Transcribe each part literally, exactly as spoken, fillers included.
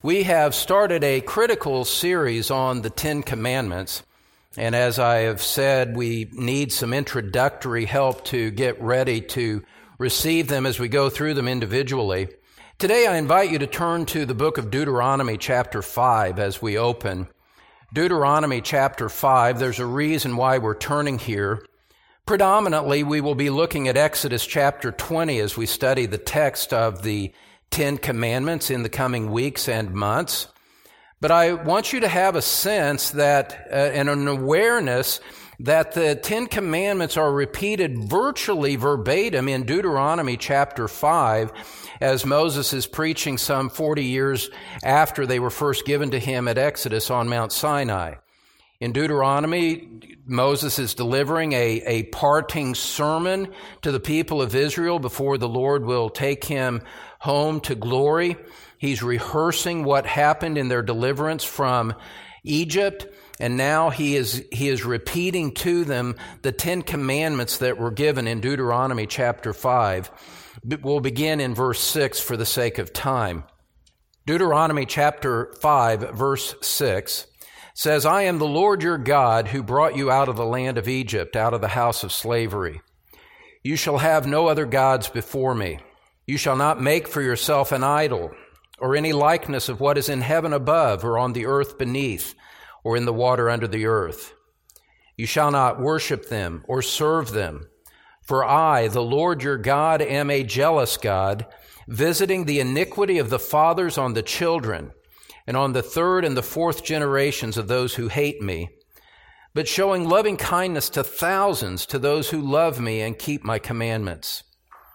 We have started a critical series on the Ten Commandments, and as I have said, we need some introductory help to get ready to receive them as we go through them individually. Today I invite you to turn to the book of Deuteronomy chapter five as we open. Deuteronomy chapter five, there's a reason why we're turning here. Predominantly, we will be looking at Exodus chapter twenty as we study the text of the Ten Commandments in the coming weeks and months. But I want you to have a sense that, uh, and an awareness that the Ten Commandments are repeated virtually verbatim in Deuteronomy chapter five as Moses is preaching some forty years after they were first given to him at Exodus on Mount Sinai. In Deuteronomy, Moses is delivering a, a parting sermon to the people of Israel before the Lord will take him home to glory. He's rehearsing what happened in their deliverance from Egypt, and now he is he is repeating to them the Ten Commandments that were given in Deuteronomy chapter five. We'll begin in verse six for the sake of time. Deuteronomy chapter five, verse six says, "I am the Lord your God who brought you out of the land of Egypt, out of the house of slavery. You shall have no other gods before me. You shall not make for yourself an idol, or any likeness of what is in heaven above, or on the earth beneath, or in the water under the earth. You shall not worship them or serve them. For I, the Lord your God, am a jealous God, visiting the iniquity of the fathers on the children, and on the third and the fourth generations of those who hate me, but showing loving kindness to thousands, to those who love me and keep my commandments.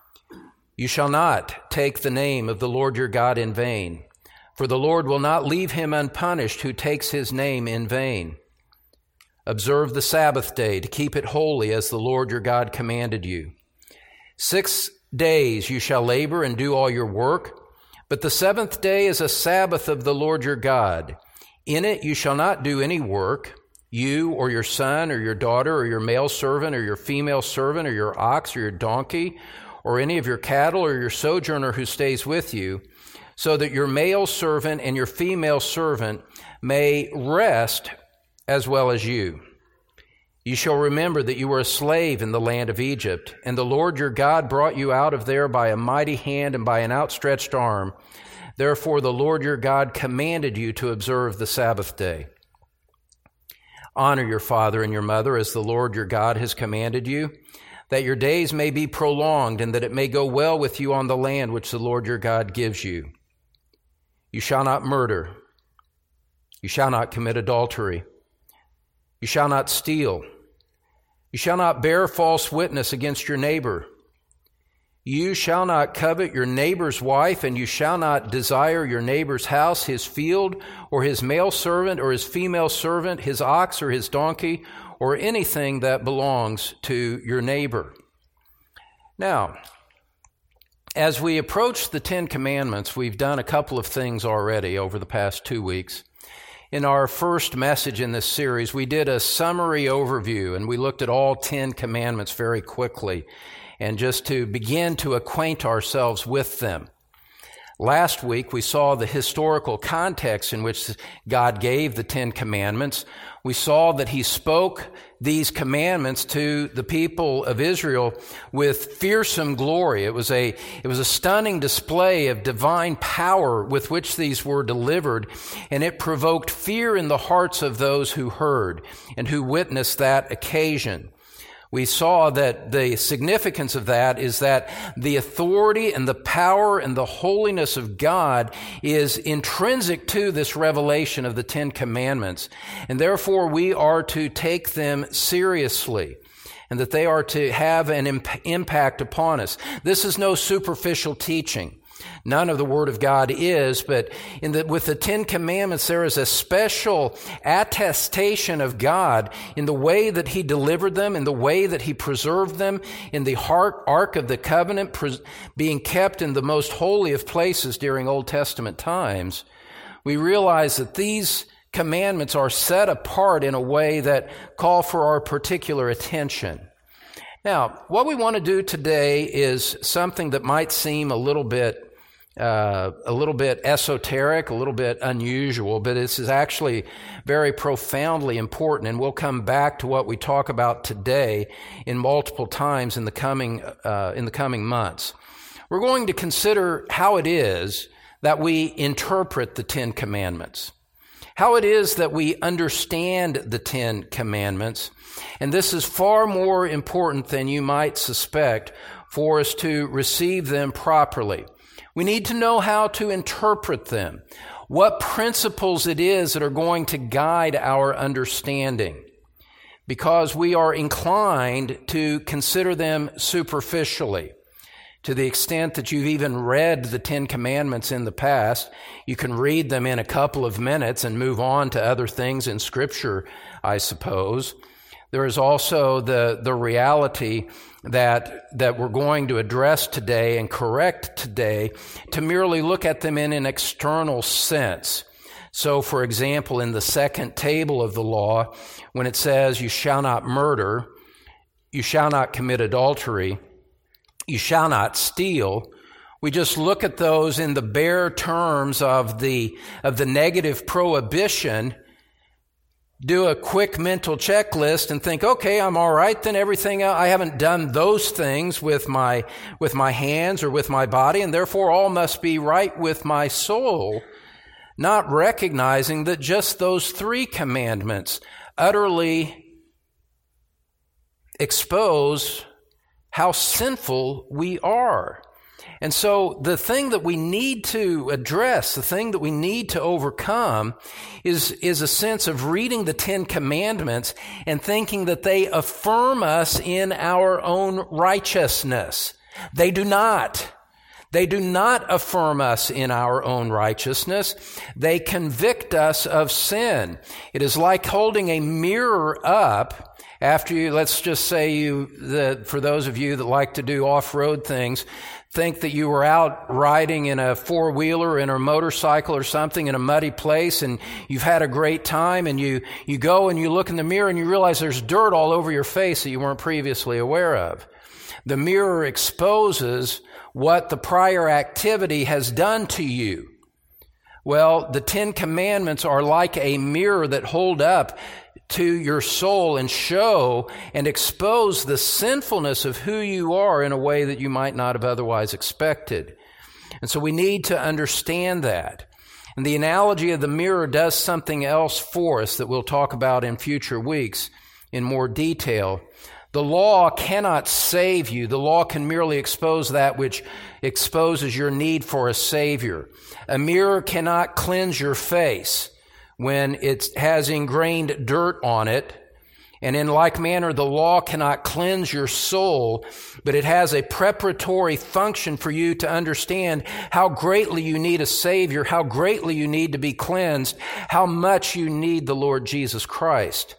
You shall not take the name of the Lord your God in vain, for the Lord will not leave him unpunished who takes his name in vain. Observe the Sabbath day to keep it holy as the Lord your God commanded you. Six days you shall labor and do all your work, but the seventh day is a Sabbath of the Lord your God. In it you shall not do any work, you or your son or your daughter or your male servant or your female servant or your ox or your donkey or any of your cattle or your sojourner who stays with you, so that your male servant and your female servant may rest as well as you. You shall remember that you were a slave in the land of Egypt, and the Lord your God brought you out of there by a mighty hand and by an outstretched arm. Therefore the Lord your God commanded you to observe the Sabbath day. Honor your father and your mother as the Lord your God has commanded you, that your days may be prolonged and that it may go well with you on the land which the Lord your God gives you. You shall not murder. You shall not commit adultery. You shall not steal. You shall not bear false witness against your neighbor. You shall not covet your neighbor's wife, and you shall not desire your neighbor's house, his field, or his male servant, or his female servant, his ox, or his donkey, or anything that belongs to your neighbor." Now, as we approach the Ten Commandments, we've done a couple of things already over the past two weeks. In our first message in this series, we did a summary overview, and we looked at all Ten Commandments very quickly, and just to begin to acquaint ourselves with them. Last week, we saw the historical context in which God gave the Ten Commandments. We saw that he spoke these commandments to the people of Israel with fearsome glory. It was a, it was a stunning display of divine power with which these were delivered, and it provoked fear in the hearts of those who heard and who witnessed that occasion. We saw that the significance of that is that the authority and the power and the holiness of God is intrinsic to this revelation of the Ten Commandments, and therefore we are to take them seriously, and that they are to have an imp- impact upon us. This is no superficial teaching. None of the Word of God is, but in the, with the Ten Commandments, there is a special attestation of God in the way that he delivered them, in the way that he preserved them, in the heart, Ark of the Covenant pres- being kept in the most holy of places during Old Testament times. We realize that these commandments are set apart in a way that call for our particular attention. Now, what we want to do today is something that might seem a little bit uh, a little bit esoteric, a little bit unusual, but this is actually very profoundly important, and we'll come back to what we talk about today in multiple times in the coming uh, in the coming months. We're going to consider how it is that we interpret the Ten Commandments, how it is that we understand the Ten Commandments, and this is far more important than you might suspect for us to receive them properly. We need to know how to interpret them, what principles it is that are going to guide our understanding, because we are inclined to consider them superficially. To the extent that you've even read the Ten Commandments in the past, you can read them in a couple of minutes and move on to other things in Scripture, I suppose. There is also the, the reality that, that we're going to address today and correct today to merely look at them in an external sense. So, for example, in the second table of the law, when it says, you shall not murder, you shall not commit adultery, you shall not steal, we just look at those in the bare terms of the, of the negative prohibition, do a quick mental checklist and think, okay, I'm all right, then everything else, I haven't done those things with my, with my hands or with my body, and therefore all must be right with my soul, not recognizing that just those three commandments utterly expose how sinful we are. And so the thing that we need to address, the thing that we need to overcome is, is a sense of reading the Ten Commandments and thinking that they affirm us in our own righteousness. They do not. They do not affirm us in our own righteousness. They convict us of sin. It is like holding a mirror up after you, let's just say you, the, for those of you that like to do off-road things, think that you were out riding in a four-wheeler, in a motorcycle or something in a muddy place, and you've had a great time, and you, you go and you look in the mirror and you realize there's dirt all over your face that you weren't previously aware of. The mirror exposes what the prior activity has done to you. Well, the Ten Commandments are like a mirror that hold up to your soul and show and expose the sinfulness of who you are in a way that you might not have otherwise expected. And so we need to understand that. And the analogy of the mirror does something else for us that we'll talk about in future weeks in more detail. The law cannot save you. The law can merely expose that which exposes your need for a Savior. A mirror cannot cleanse your face when it has ingrained dirt on it. And in like manner, the law cannot cleanse your soul, but it has a preparatory function for you to understand how greatly you need a Savior, how greatly you need to be cleansed, how much you need the Lord Jesus Christ.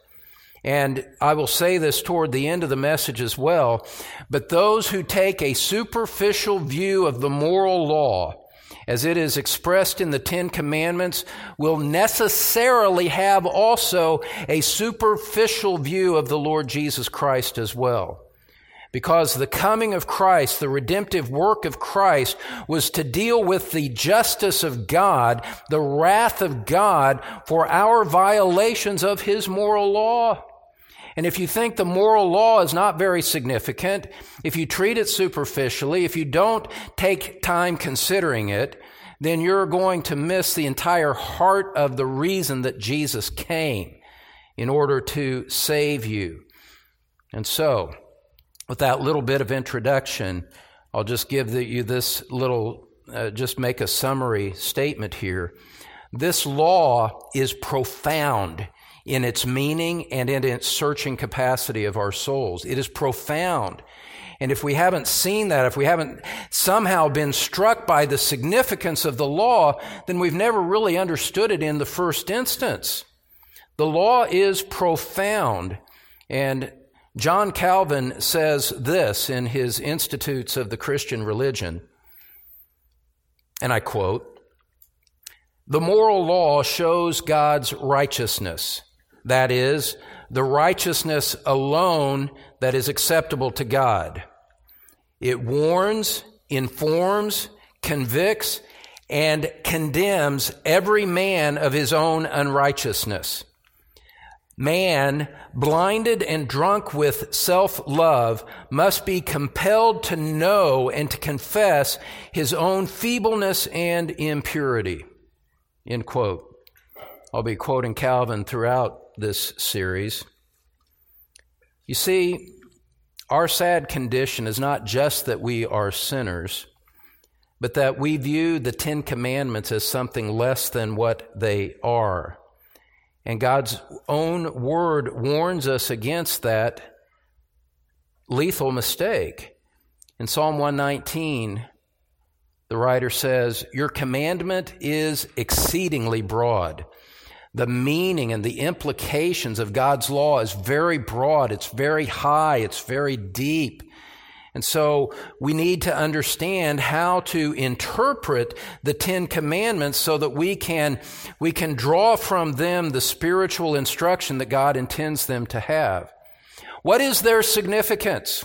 And I will say this toward the end of the message as well, but those who take a superficial view of the moral law, as it is expressed in the Ten Commandments, will necessarily have also a superficial view of the Lord Jesus Christ as well. Because the coming of Christ, the redemptive work of Christ, was to deal with the justice of God, the wrath of God for our violations of His moral law. And if you think the moral law is not very significant, if you treat it superficially, if you don't take time considering it, then you're going to miss the entire heart of the reason that Jesus came in order to save you. And so, with that little bit of introduction, I'll just give the, you this little, uh, just make a summary statement here. This law is profound in its meaning and in its searching capacity of our souls. It is profound. And if we haven't seen that, if we haven't somehow been struck by the significance of the law, then we've never really understood it in the first instance. The law is profound. And John Calvin says this in his Institutes of the Christian Religion, and I quote, "The moral law shows God's righteousness. That is, the righteousness alone that is acceptable to God. It warns, informs, convicts, and condemns every man of his own unrighteousness. Man, blinded and drunk with self-love, must be compelled to know and to confess his own feebleness and impurity. End quote. I'll be quoting Calvin throughout this series. You see, our sad condition is not just that we are sinners, but that we view the Ten Commandments as something less than what they are. And God's own word warns us against that lethal mistake. In Psalm one nineteen, the writer says, "Your commandment is exceedingly broad." The meaning and the implications of God's law is very broad, it's very high, it's very deep. And so we need to understand how to interpret the Ten Commandments so that we can, we can draw from them the spiritual instruction that God intends them to have. What is their significance?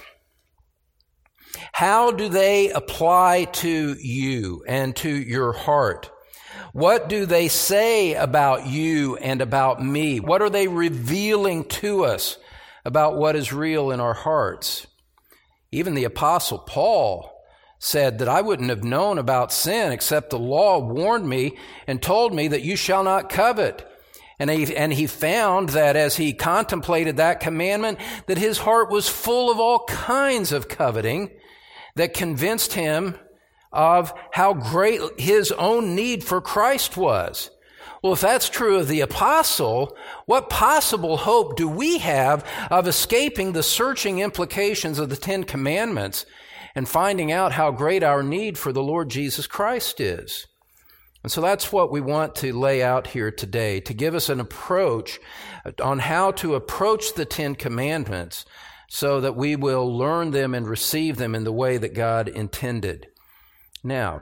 How do they apply to you and to your heart? What do they say about you and about me? What are they revealing to us about what is real in our hearts? Even the Apostle Paul said that I wouldn't have known about sin except the law warned me and told me that you shall not covet. And he, and he found that as he contemplated that commandment, that his heart was full of all kinds of coveting that convinced him of how great his own need for Christ was. Well, if that's true of the apostle, what possible hope do we have of escaping the searching implications of the Ten Commandments and finding out how great our need for the Lord Jesus Christ is? And so that's what we want to lay out here today, to give us an approach on how to approach the Ten Commandments so that we will learn them and receive them in the way that God intended. Now,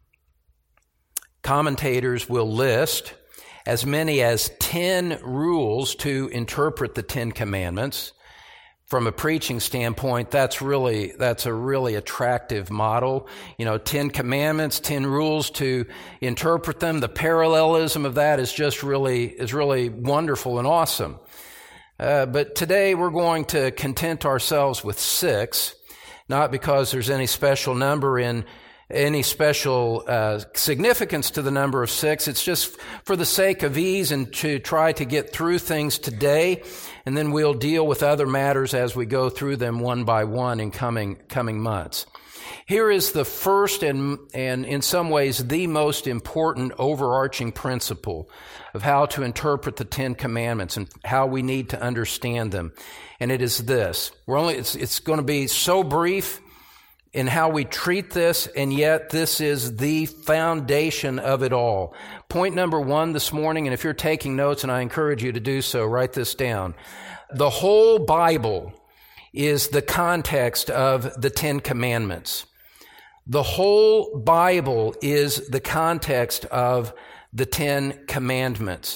commentators will list as many as ten rules to interpret the Ten Commandments. From a preaching standpoint, that's really, that's a really attractive model. You know, ten commandments, ten rules to interpret them. The parallelism of that is just really, is really wonderful and awesome. Uh, but today we're going to content ourselves with six, not because there's any special number in any special uh, significance to the number of six. It's just for the sake of ease and to try to get through things today, and then we'll deal with other matters as we go through them one by one in coming coming months. Here is the first and, and in some ways the most important overarching principle of how to interpret the Ten Commandments and how we need to understand them. And it is this. We're only, it's, it's going to be so brief in how we treat this, and yet this is the foundation of it all. Point number one this morning, and if you're taking notes, and I encourage you to do so, write this down. The whole Bible is the context of the Ten Commandments. The whole Bible is the context of the Ten Commandments.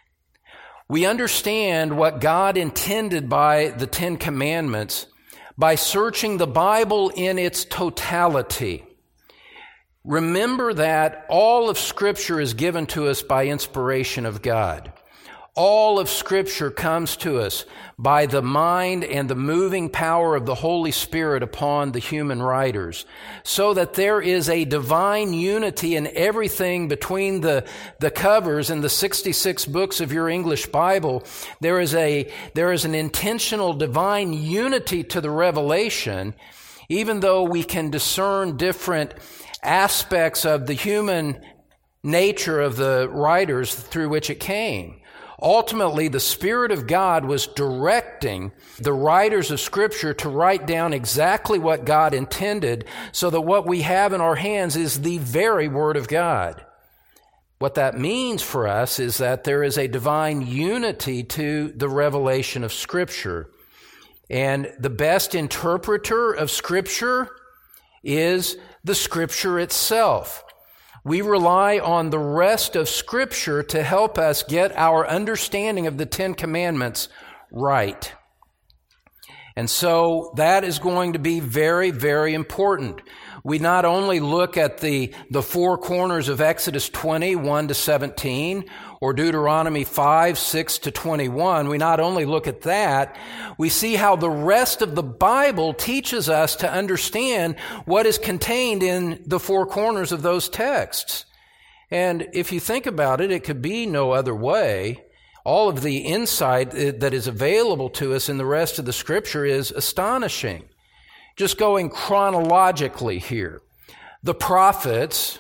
We understand what God intended by the Ten Commandments by searching the Bible in its totality. Remember that all of Scripture is given to us by inspiration of God. All of Scripture comes to us by the mind and the moving power of the Holy Spirit upon the human writers, so that there is a divine unity in everything between the, the covers in the sixty-six books of your English Bible. There is a, there is an intentional divine unity to the revelation, even though we can discern different aspects of the human nature of the writers through which it came. Ultimately, the Spirit of God was directing the writers of Scripture to write down exactly what God intended, so that what we have in our hands is the very Word of God. What that means for us is that there is a divine unity to the revelation of Scripture. And the best interpreter of Scripture is the Scripture itself. We rely on the rest of Scripture to help us get our understanding of the Ten Commandments right. And so that is going to be very, very important. We not only look at the, the four corners of Exodus twenty, one to seventeen, or Deuteronomy five, six to twenty-one. We not only look at that, we see how the rest of the Bible teaches us to understand what is contained in the four corners of those texts. And if you think about it, it could be no other way. All of the insight that is available to us in the rest of the Scripture is astonishing. Just going chronologically here, the prophets,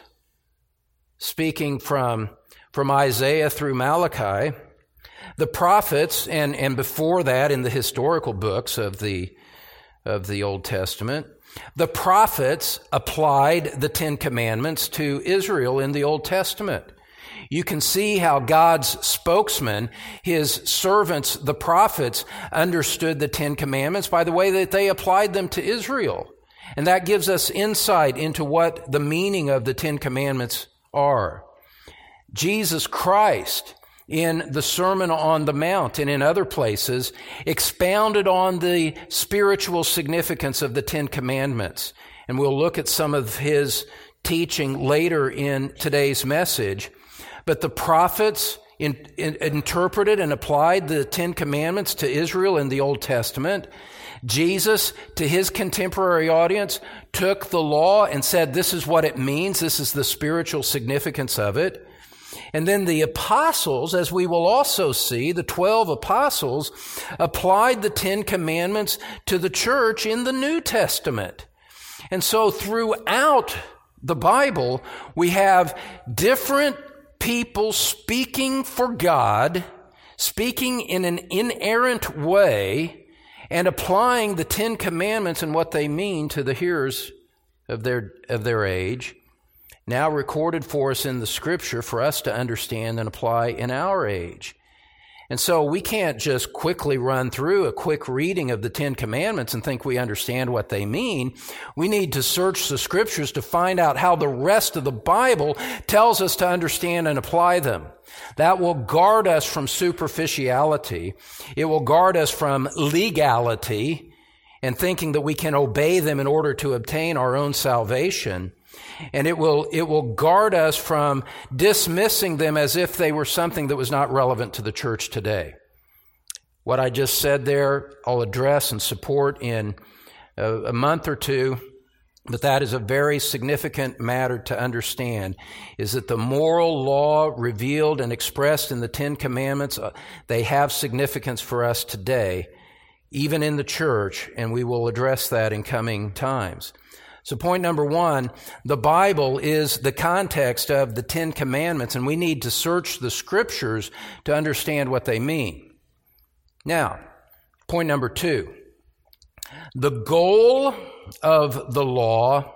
speaking from, from Isaiah through Malachi, the prophets, and, and before that in the historical books of the, of the Old Testament, the prophets applied the Ten Commandments to Israel in the Old Testament. You can see how God's spokesman, his servants, the prophets, understood the Ten Commandments by the way that they applied them to Israel. And that gives us insight into what the meaning of the Ten Commandments are. Jesus Christ, in the Sermon on the Mount and in other places, expounded on the spiritual significance of the Ten Commandments. And we'll look at some of his teaching later in today's message. But the prophets in, in, interpreted and applied the Ten Commandments to Israel in the Old Testament. Jesus, to his contemporary audience, took the law and said, this is what it means. This is the spiritual significance of it. And then the apostles, as we will also see, the twelve apostles applied the Ten Commandments to the church in the New Testament. And so throughout the Bible, we have different people speaking for God, speaking in an inerrant way, and applying the Ten Commandments and what they mean to the hearers of their, of their age, now recorded for us in the Scripture for us to understand and apply in our age. And so we can't just quickly run through a quick reading of the Ten Commandments and think we understand what they mean. We need to search the Scriptures to find out how the rest of the Bible tells us to understand and apply them. That will guard us from superficiality. It will guard us from legality and thinking that we can obey them in order to obtain our own salvation. And it will, it will guard us from dismissing them as if they were something that was not relevant to the church today. What I just said there, I'll address and support in a, a month or two, but that is a very significant matter to understand, is that the moral law revealed and expressed in the Ten Commandments, uh, they have significance for us today, even in the church, and we will address that in coming times. So point number one, the Bible is the context of the Ten Commandments, and we need to search the Scriptures to understand what they mean. Now, point number two, the goal of the law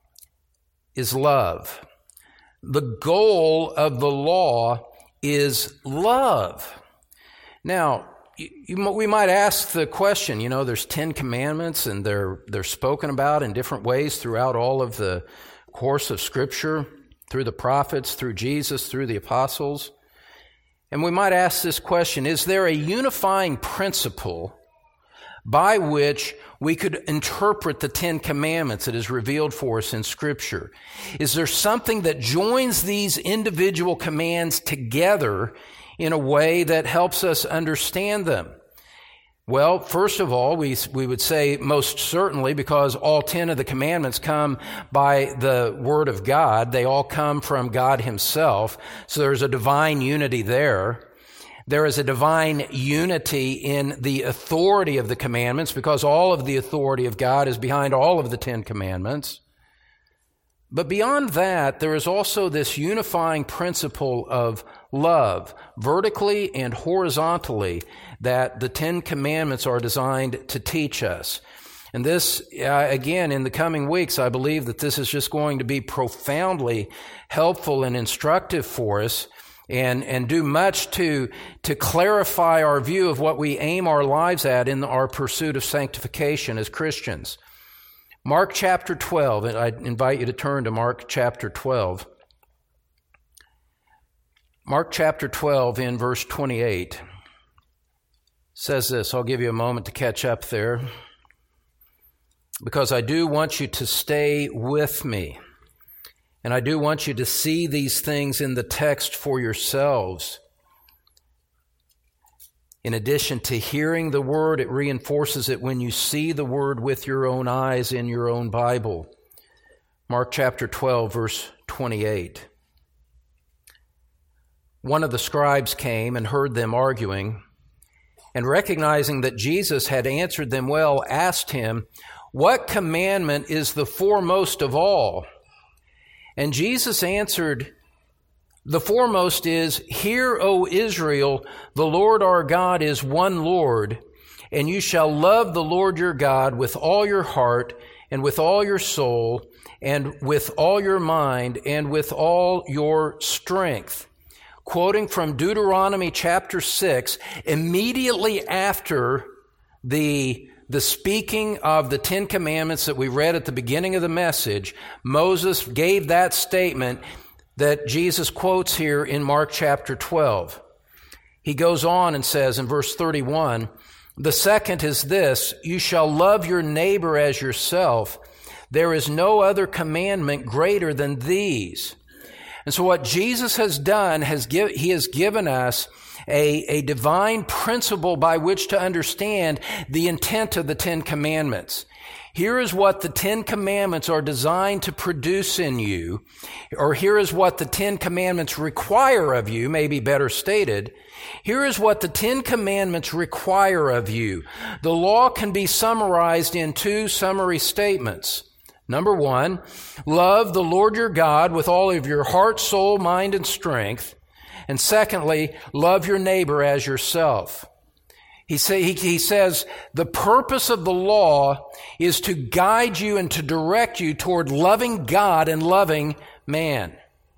is love. The goal of the law is love. Now, You, you, we might ask the question, you know, there's Ten Commandments and they're, they're spoken about in different ways throughout all of the course of Scripture, through the prophets, through Jesus, through the apostles. And we might ask this question, is there a unifying principle by which we could interpret the Ten Commandments that is revealed for us in Scripture? Is there something that joins these individual commands together in a way that helps us understand them? Well, first of all, we we would say most certainly, because all ten of the commandments come by the Word of God. They all come from God Himself. So there's a divine unity there. There is a divine unity in the authority of the commandments, because all of the authority of God is behind all of the Ten Commandments. But beyond that, there is also this unifying principle of love, vertically and horizontally, that the Ten Commandments are designed to teach us. And this, uh, again, in the coming weeks, I believe that this is just going to be profoundly helpful and instructive for us, and, and do much to, to clarify our view of what we aim our lives at in our pursuit of sanctification as Christians. Mark chapter twelve, and I invite you to turn to Mark chapter twelve. Mark chapter twelve in verse twenty-eight says this. I'll give you a moment to catch up there. because I do want you to stay with me. And I do want you to see these things in the text for yourselves. In addition to hearing the Word, it reinforces it when you see the Word with your own eyes in your own Bible. Mark chapter twelve, verse twenty-eight. One of the scribes came and heard them arguing, and recognizing that Jesus had answered them well, asked him, "What commandment is the foremost of all?" And Jesus answered, "The foremost is, Hear, O Israel, the Lord our God is one Lord, and you shall love the Lord your God with all your heart, and with all your soul, and with all your mind, and with all your strength." Quoting from Deuteronomy chapter six, immediately after the The speaking of the Ten Commandments that we read at the beginning of the message, Moses gave that statement that Jesus quotes here in Mark chapter twelve. He goes on and says in verse thirty-one, "The second is this, you shall love your neighbor as yourself. There is no other commandment greater than these." And so what Jesus has done, has give, he has given us A, a divine principle by which to understand the intent of the Ten Commandments. Here is what the Ten Commandments are designed to produce in you, or here is what the Ten Commandments require of you, maybe better stated. Here is what the Ten Commandments require of you. The law can be summarized in two summary statements. Number one, love the Lord your God with all of your heart, soul, mind, and strength. And secondly, love your neighbor as yourself. He, say, he, he says the purpose of the law is to guide you and to direct you toward loving God and loving man.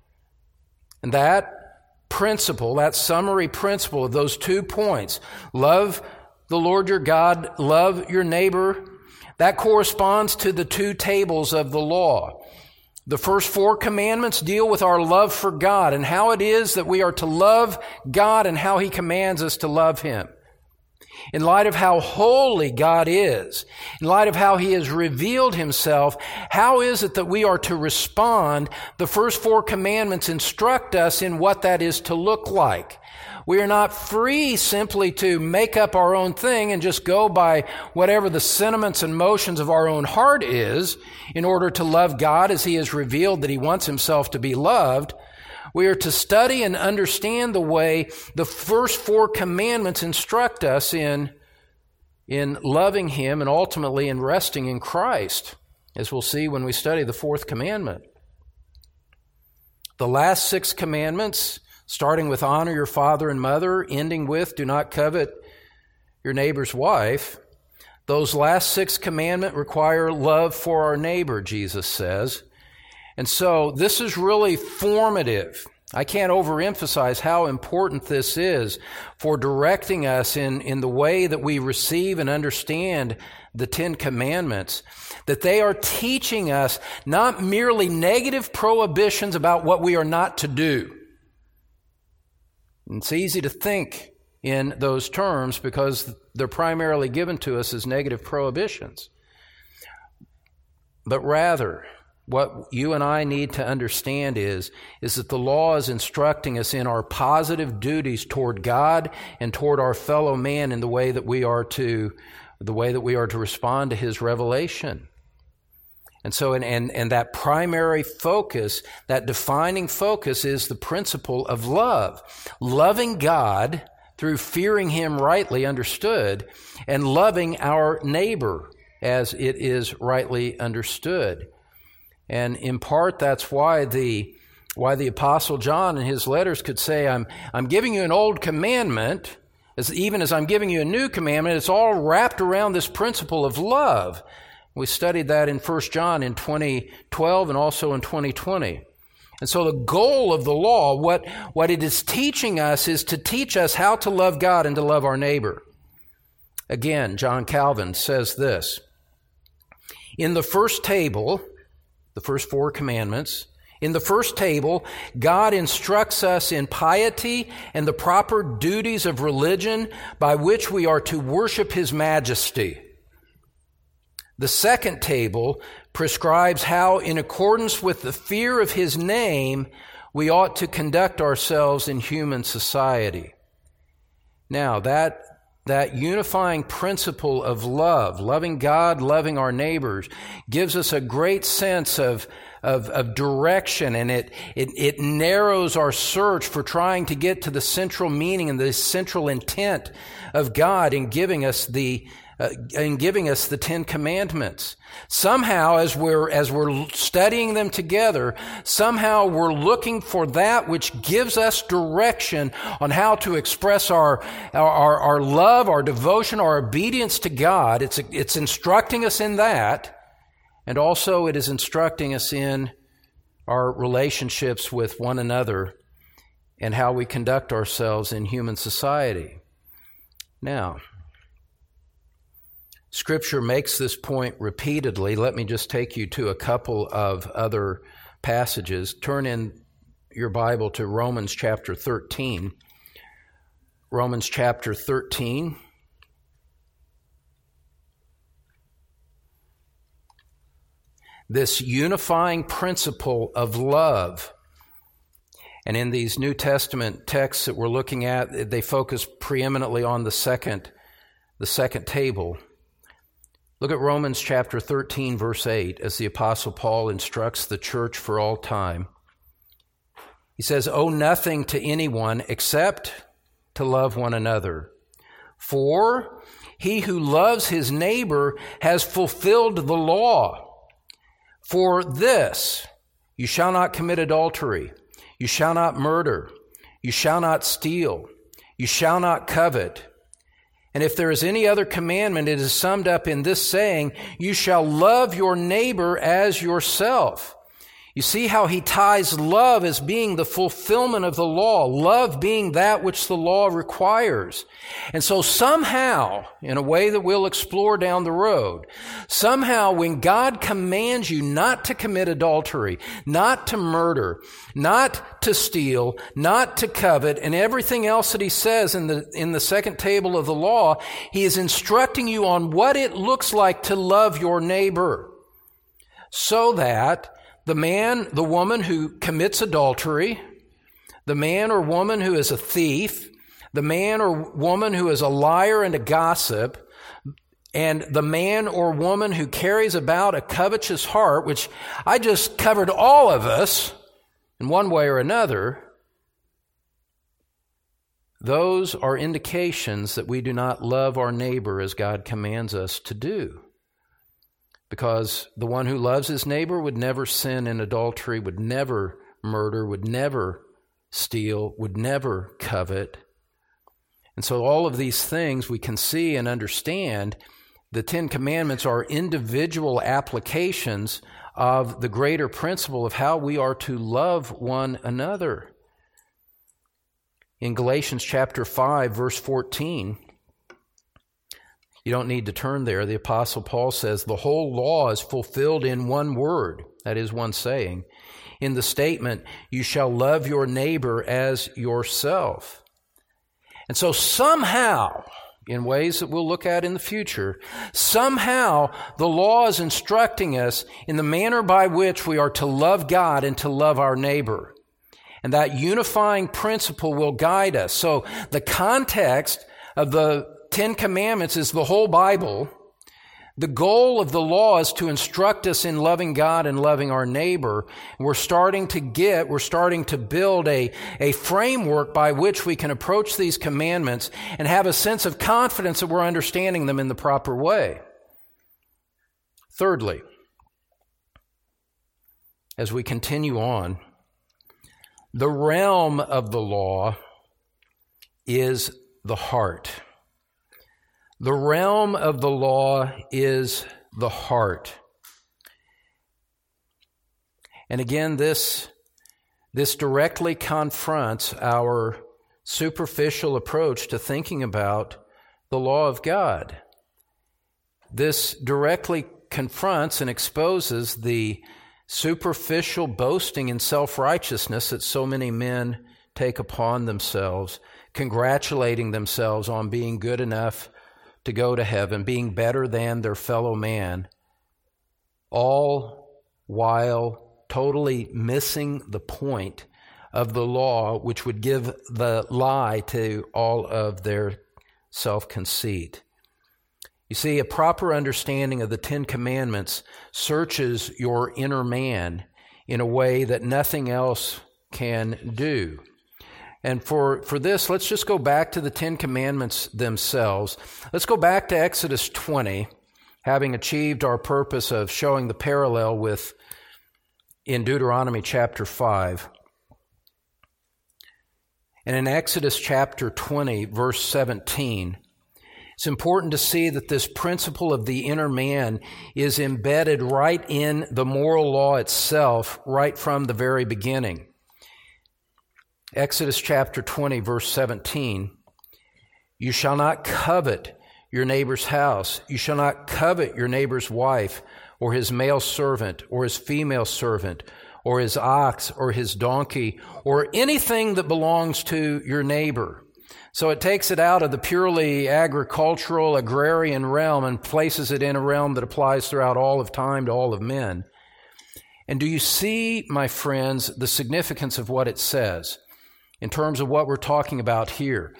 And that principle, that summary principle of those two points, love the Lord your God, love your neighbor, that corresponds to the two tables of the law. The first four commandments deal with our love for God and how it is that we are to love God and how He commands us to love Him. In light of how holy God is, in light of how He has revealed Himself, how is it that we are to respond? The first four commandments instruct us in what that is to look like. We are not free simply to make up our own thing and just go by whatever the sentiments and motions of our own heart is in order to love God as He has revealed that He wants Himself to be loved. We are to study and understand the way the first four commandments instruct us in, in loving Him and ultimately in resting in Christ, as we'll see when we study the fourth commandment. The last six commandments, starting with honor your father and mother, ending with do not covet your neighbor's wife. Those last six commandments require love for our neighbor, Jesus says. And so this is really formative. I can't overemphasize how important this is for directing us in, in the way that we receive and understand the Ten Commandments, that they are teaching us not merely negative prohibitions about what we are not to do. It's easy to think in those terms because they're primarily given to us as negative prohibitions. But rather, what you and I need to understand is, is that the law is instructing us in our positive duties toward God and toward our fellow man in the way that we are to, the way that we are to respond to His revelation. And so, and, and, and that primary focus, that defining focus is the principle of love. Loving God through fearing Him rightly understood and loving our neighbor as it is rightly understood. And in part, that's why the, why the Apostle John in his letters could say, I'm, I'm giving you an old commandment, as even as I'm giving you a new commandment, it's all wrapped around this principle of love. We studied that in First John in twenty twelve and also in twenty twenty. And so the goal of the law, what, what it is teaching us is to teach us how to love God and to love our neighbor. Again, John Calvin says this, in the first table, the first four commandments, in the first table, God instructs us in piety and the proper duties of religion by which we are to worship His majesty. The second table prescribes how, in accordance with the fear of His name, we ought to conduct ourselves in human society. Now, that, that unifying principle of love, loving God, loving our neighbors, gives us a great sense of, of, of direction, and it, it, it narrows our search for trying to get to the central meaning and the central intent of God in giving us the Uh, in giving us the Ten Commandments. Somehow, as we're, as we're studying them together, somehow we're looking for that which gives us direction on how to express our, our, our love, our devotion, our obedience to God. It's, it's instructing us in that, and also it is instructing us in our relationships with one another and how we conduct ourselves in human society. Now, Scripture makes this point repeatedly. Let me just take you to a couple of other passages. Turn in your Bible to Romans chapter thirteen. Romans chapter thirteen. This unifying principle of love. And in these New Testament texts that we're looking at, they focus preeminently on the second, the second table. Look at Romans chapter thirteen, verse eight, as the Apostle Paul instructs the church for all time. He says, "Owe nothing to anyone except to love one another. For he who loves his neighbor has fulfilled the law. For this, you shall not commit adultery, you shall not murder, you shall not steal, you shall not covet. And if there is any other commandment, it is summed up in this saying, you shall love your neighbor as yourself." You see how he ties love as being the fulfillment of the law, love being that which the law requires. And so somehow, in a way that we'll explore down the road, somehow when God commands you not to commit adultery, not to murder, not to steal, not to covet, and everything else that he says in the, in the second table of the law, he is instructing you on what it looks like to love your neighbor, so that the man, the woman who commits adultery, the man or woman who is a thief, the man or woman who is a liar and a gossip, and the man or woman who carries about a covetous heart, which I just covered all of us in one way or another, those are indications that we do not love our neighbor as God commands us to do. Because the one who loves his neighbor would never sin in adultery, would never murder, would never steal, would never covet. And so all of these things we can see and understand. The Ten Commandments are individual applications of the greater principle of how we are to love one another. In Galatians chapter five, verse fourteen, you don't need to turn there. The Apostle Paul says, the whole law is fulfilled in one word, that is one saying, in the statement, you shall love your neighbor as yourself. And so somehow, in ways that we'll look at in the future, somehow the law is instructing us in the manner by which we are to love God and to love our neighbor. And that unifying principle will guide us. So the context of the Ten Commandments is the whole Bible. The goal of the law is to instruct us in loving God and loving our neighbor. We're starting to get, we're starting to build a, a framework by which we can approach these commandments and have a sense of confidence that we're understanding them in the proper way. Thirdly, as we continue on, the realm of the law is the heart. The realm of the law is the heart. And again, this, this directly confronts our superficial approach to thinking about the law of God. This directly confronts and exposes the superficial boasting and self-righteousness that so many men take upon themselves, congratulating themselves on being good enough to go to heaven, being better than their fellow man, all while totally missing the point of the law, which would give the lie to all of their self-conceit. You see, a proper understanding of the Ten Commandments searches your inner man in a way that nothing else can do. And for, for this, let's just go back to the Ten Commandments themselves. Let's go back to Exodus twenty, having achieved our purpose of showing the parallel with in Deuteronomy chapter five. And in Exodus chapter twenty, verse seventeen, it's important to see that this principle of the inner man is embedded right in the moral law itself, right from the very beginning. Exodus chapter twenty, verse seventeen, you shall not covet your neighbor's house. You shall not covet your neighbor's wife, or his male servant, or his female servant, or his ox, or his donkey, or anything that belongs to your neighbor. So it takes it out of the purely agricultural, agrarian realm and places it in a realm that applies throughout all of time to all of men. And do you see, my friends, the significance of what it says in terms of what we're talking about here?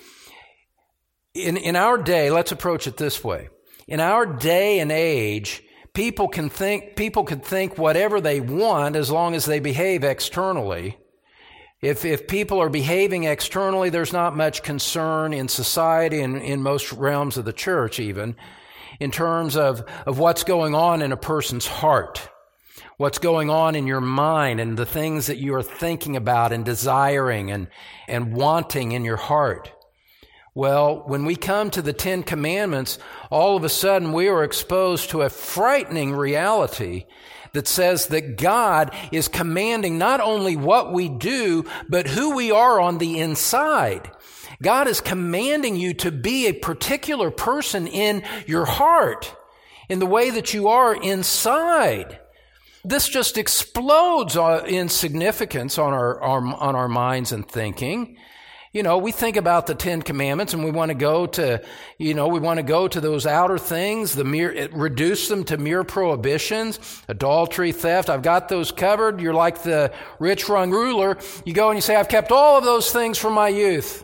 In, in our day, let's approach it this way. In our day and age, people can think, people could think whatever they want as long as they behave externally. If, if people are behaving externally, there's not much concern in society and in most realms of the church even, in terms of, of what's going on in a person's heart, what's going on in your mind and the things that you are thinking about and desiring and, and wanting in your heart. Well, when we come to the Ten Commandments, all of a sudden we are exposed to a frightening reality that says that God is commanding not only what we do, but who we are on the inside. God is commanding you to be a particular person in your heart, in the way that you are inside. This just explodes in significance on our, our on our minds and thinking. You know, we think about the Ten Commandments and we want to go to, you know, we want to go to those outer things, the mere, reduce them to mere prohibitions, adultery, theft. I've got those covered. You're like the rich young ruler. You go and you say, I've kept all of those things from my youth.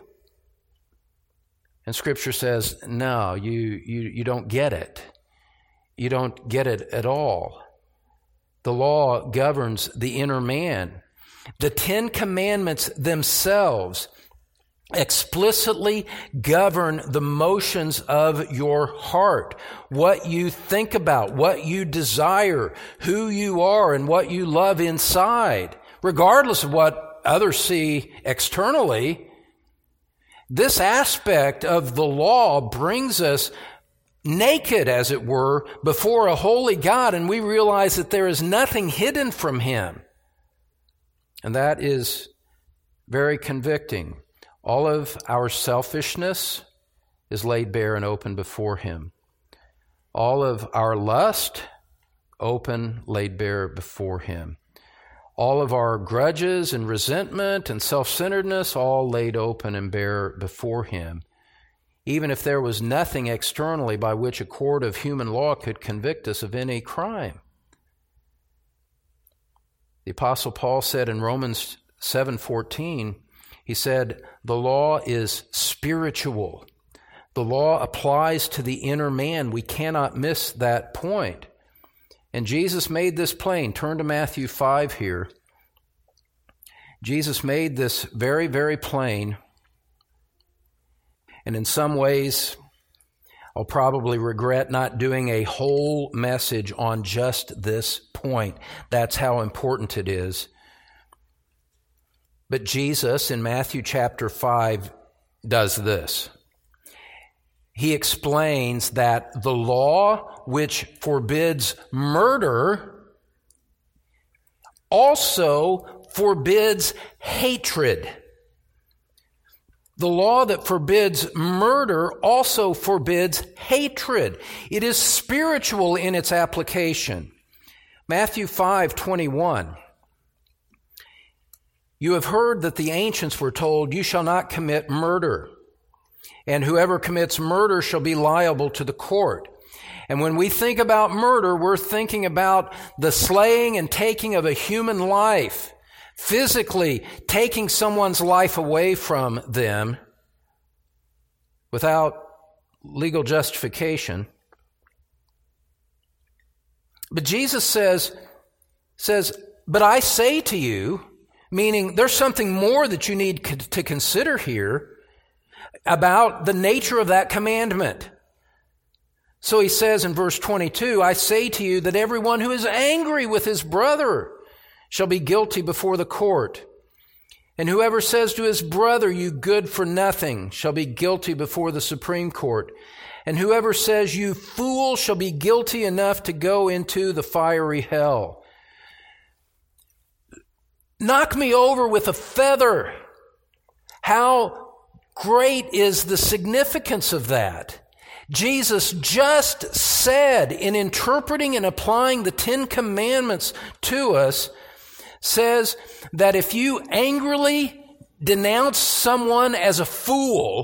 And Scripture says, no, you, you, you don't get it. You don't get it at all. The law governs the inner man. The Ten Commandments themselves explicitly govern the motions of your heart, what you think about, what you desire, who you are, and what you love inside, regardless of what others see externally. This aspect of the law brings us naked, as it were, before a holy God, and we realize that there is nothing hidden from Him. And that is very convicting. All of our selfishness is laid bare and open before Him. All of our lust, open, laid bare before Him. All of our grudges and resentment and self-centeredness, all laid open and bare before Him. Even if there was nothing externally by which a court of human law could convict us of any crime. The Apostle Paul said in Romans seven fourteen, he said, the law is spiritual. The law applies to the inner man. We cannot miss that point. And Jesus made this plain. Turn to Matthew five here. Jesus made this very, very plain. And in some ways, I'll probably regret not doing a whole message on just this point. That's how important it is. But Jesus, in Matthew chapter five, does this. He explains that the law which forbids murder also forbids hatred. The law that forbids murder also forbids hatred. It is spiritual in its application. Matthew five twenty-one. You have heard that the ancients were told, you shall not commit murder, and whoever commits murder shall be liable to the court. And when we think about murder, we're thinking about the slaying and taking of a human life, physically taking someone's life away from them without legal justification. But Jesus says, says, but I say to you, meaning there's something more that you need to consider here about the nature of that commandment. So he says in verse twenty-two, I say to you that everyone who is angry with his brother shall be guilty before the court. And whoever says to his brother, you good for nothing, shall be guilty before the Supreme Court. And whoever says, you fool, shall be guilty enough to go into the fiery hell. Knock me over with a feather. How great is the significance of that? Jesus just said, in interpreting and applying the Ten Commandments to us, says that if you angrily denounce someone as a fool,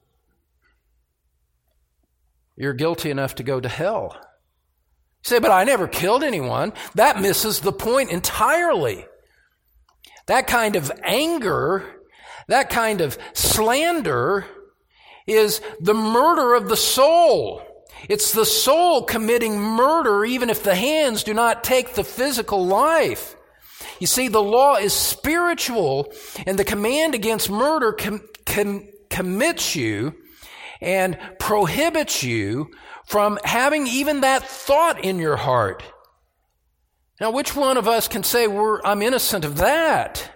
you're guilty enough to go to hell. You say, but I never killed anyone. That misses the point entirely. That kind of anger, that kind of slander is the murder of the soul. It's the soul committing murder even if the hands do not take the physical life. You see, the law is spiritual, and the command against murder com- com- commits you and prohibits you from having even that thought in your heart. Now, which one of us can say, We're, I'm innocent of that?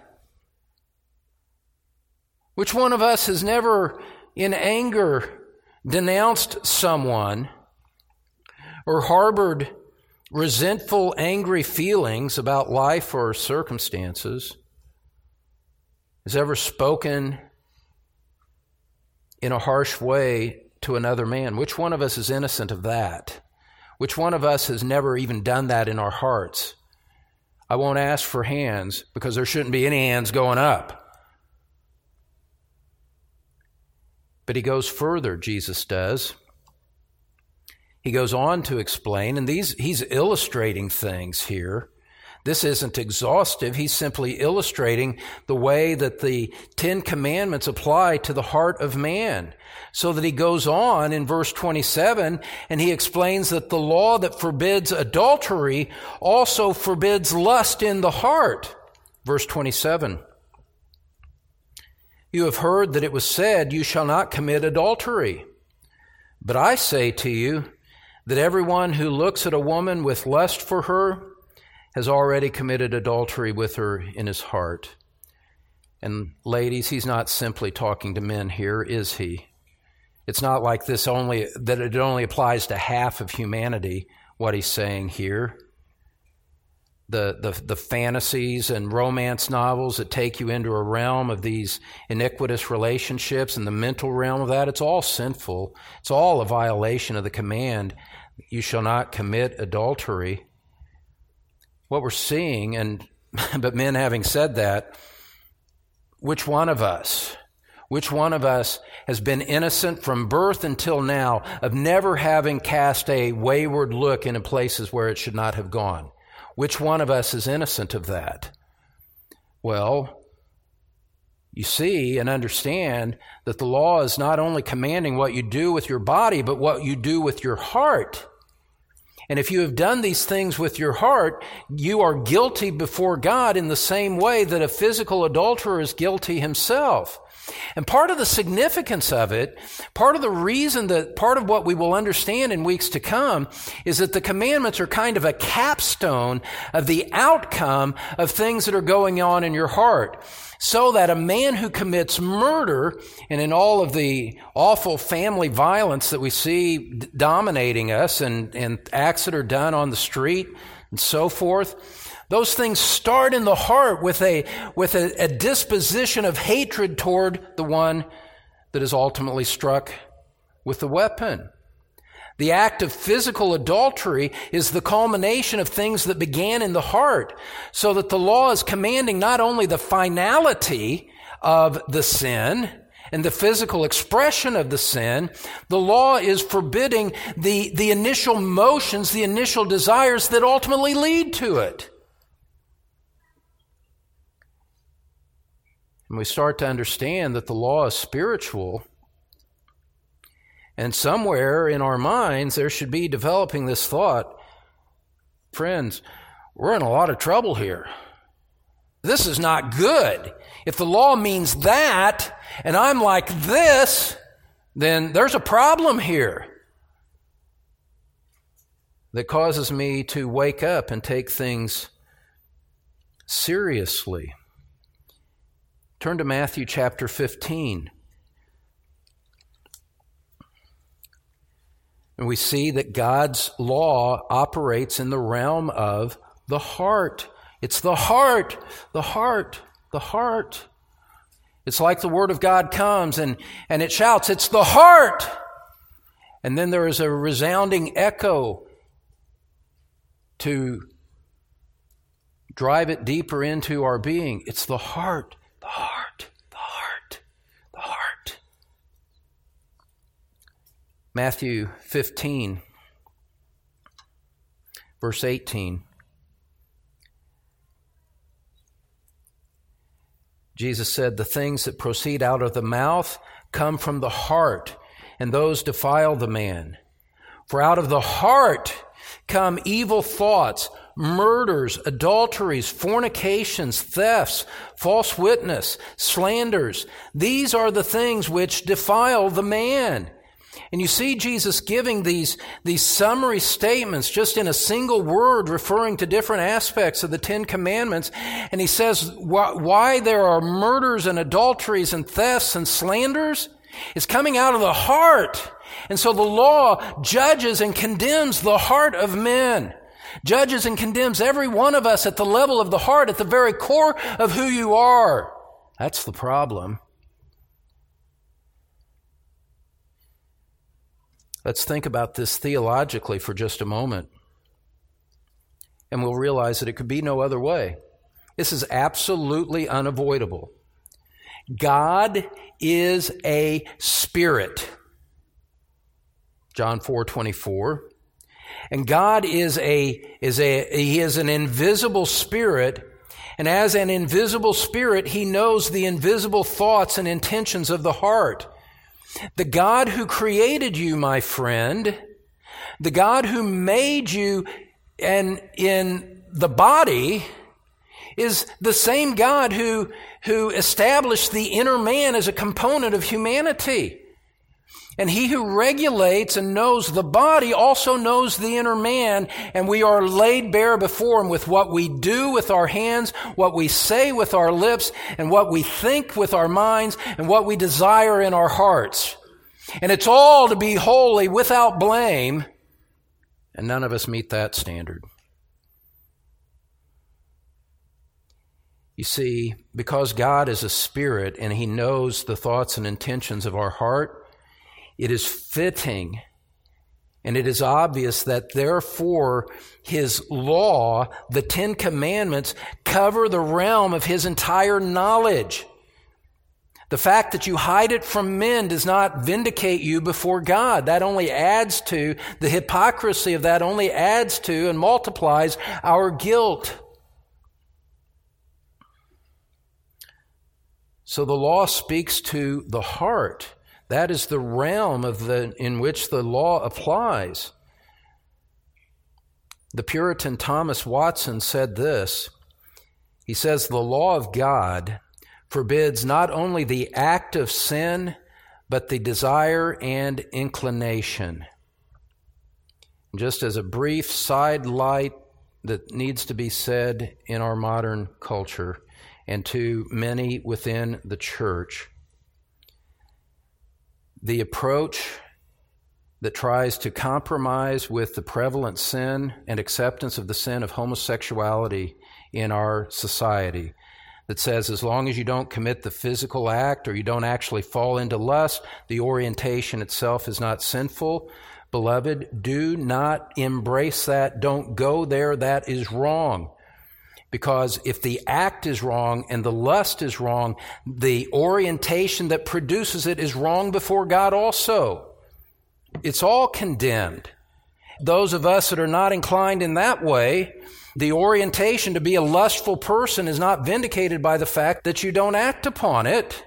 Which one of us has never, in anger, denounced someone or harbored resentful, angry feelings about life or circumstances? Has ever spoken in a harsh way to another man? Which one of us is innocent of that? Which one of us has never even done that in our hearts? I won't ask for hands because there shouldn't be any hands going up. But he goes further, Jesus does. He goes on to explain, and these he's illustrating things here. This isn't exhaustive. He's simply illustrating the way that the Ten Commandments apply to the heart of man. So that he goes on in verse twenty-seven, and he explains that the law that forbids adultery also forbids lust in the heart. Verse twenty-seven. You have heard that it was said, you shall not commit adultery. But I say to you that everyone who looks at a woman with lust for her has already committed adultery with her in his heart. And ladies, he's not simply talking to men here, is he? It's not like this only, that it only applies to half of humanity, what he's saying here. The, the, the fantasies and romance novels that take you into a realm of these iniquitous relationships and the mental realm of that, it's all sinful. It's all a violation of the command, you shall not commit adultery. What we're seeing, and but men having said that, which one of us, which one of us has been innocent from birth until now of never having cast a wayward look into places where it should not have gone? Which one of us is innocent of that? Well, you see and understand that the law is not only commanding what you do with your body, but what you do with your heart. And if you have done these things with your heart, you are guilty before God in the same way that a physical adulterer is guilty himself. And part of the significance of it, part of the reason that, part of what we will understand in weeks to come, is that the commandments are kind of a capstone of the outcome of things that are going on in your heart. So that a man who commits murder, and in all of the awful family violence that we see dominating us, and, and acts that are done on the street and so forth, those things start in the heart with a with a, a disposition of hatred toward the one that is ultimately struck with the weapon. The act of physical adultery is the culmination of things that began in the heart, so that the law is commanding not only the finality of the sin and the physical expression of the sin. The law is forbidding the, the initial motions, the initial desires that ultimately lead to it. And we start to understand that the law is spiritual. And somewhere in our minds, there should be developing this thought, friends, we're in a lot of trouble here. This is not good. If the law means that, and I'm like this, then there's a problem here that causes me to wake up and take things seriously. Turn to Matthew chapter fifteen. And we see that God's law operates in the realm of the heart. It's the heart, the heart, the heart. It's like the Word of God comes and, and it shouts, it's the heart. And then there is a resounding echo to drive it deeper into our being. It's the heart, the heart, the heart, the heart. Matthew fifteen, verse eighteen. Jesus said, the things that proceed out of the mouth come from the heart, and those defile the man. For out of the heart come evil thoughts, murders, adulteries, fornications, thefts, false witness, slanders. These are the things which defile the man. And you see Jesus giving these, these summary statements just in a single word referring to different aspects of the Ten Commandments. And he says why, why there are murders and adulteries and thefts and slanders is coming out of the heart. And so the law judges and condemns the heart of men. Judges and condemns every one of us at the level of the heart, at the very core of who you are. That's the problem. Let's think about this theologically for just a moment, and we'll realize that it could be no other way. This is absolutely unavoidable. God is a spirit. John four twenty-four. And God is a is a he is an invisible spirit, and as an invisible spirit, he knows the invisible thoughts and intentions of the heart. The God who created you, my friend, the God who made you and in the body is the same God who, who established the inner man as a component of humanity. And he who regulates and knows the body also knows the inner man, and we are laid bare before him with what we do with our hands, what we say with our lips, and what we think with our minds, and what we desire in our hearts. And it's all to be holy without blame, and none of us meet that standard. You see, because God is a spirit and he knows the thoughts and intentions of our heart, it is fitting and it is obvious that therefore his law, the Ten Commandments, cover the realm of his entire knowledge. The fact that you hide it from men does not vindicate you before God. That only adds to, the hypocrisy of that only adds to and multiplies our guilt. So the law speaks to the heart. That is the realm of the in which the law applies. The Puritan Thomas Watson said this. He says, the law of God forbids not only the act of sin, but the desire and inclination. Just as a brief side light that needs to be said in our modern culture and to many within the church, the approach that tries to compromise with the prevalent sin and acceptance of the sin of homosexuality in our society, that says as long as you don't commit the physical act or you don't actually fall into lust, the orientation itself is not sinful. Beloved, do not embrace that. Don't go there. That is wrong. Because if the act is wrong and the lust is wrong, the orientation that produces it is wrong before God also. It's all condemned. Those of us that are not inclined in that way, the orientation to be a lustful person is not vindicated by the fact that you don't act upon it.